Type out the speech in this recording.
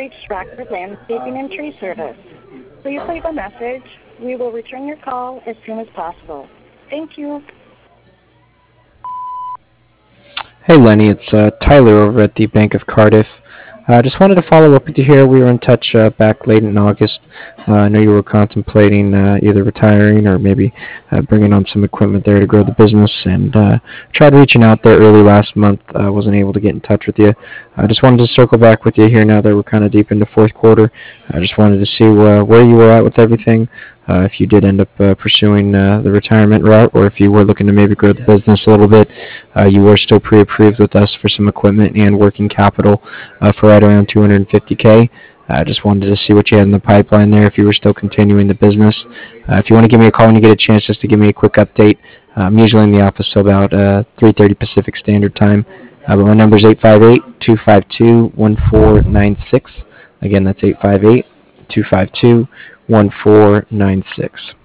reached Rockford Landscaping and Tree Service. Please leave a message. We will return your call as soon as possible. Thank you. Hey Lenny, it's Tyler over at the Bank of Cardiff. Just wanted to follow up with you here. We were in touch back late in August. I know you were contemplating either retiring or maybe bringing on some equipment there to grow the business, and tried reaching out there early last month. Wasn't able to get in touch with you. I just wanted to circle back with you here now that we're kind of deep into fourth quarter. I just wanted to see where you were at with everything. If you did end up pursuing the retirement route, or if you were looking to maybe grow the business a little bit, you were still pre-approved with us for some equipment and working capital for right around 250K. I just wanted to see what you had in the pipeline there, if you were still continuing the business. If you want to give me a call when you get a chance just to give me a quick update, I'm usually in the office till about 3:30 Pacific Standard Time. But my number is 858-252-1496. Again, that's 858-252-1496.